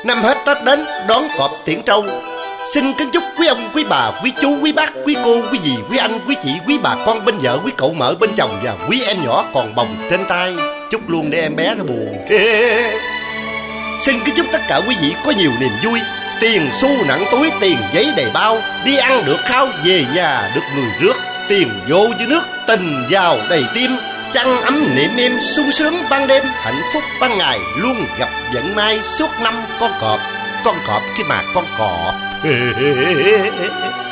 Năm hết Tết đến đón cọp tiễn trâu. Xin kính chúc quý ông, quý bà, quý chú, quý bác, quý cô, quý dì, quý anh, quý chị, quý bà con bên vợ, quý cậu mợ bên chồng và quý em nhỏ còn bồng trên tay. Chúc luôn để em bé nó buồn. Xin kính chúc tất cả quý vị có nhiều niềm vui, tiền xu nặng túi, tiền giấy đầy bao, đi ăn được khao, về nhà được người rước, tiền vô như nước, tình vào đầy tim, chăn ấm niệm êm, sung sướng ban đêm, hạnh phúc ban ngày, luôn gặp vận may suốt năm. Con cọp khi mà con cọp.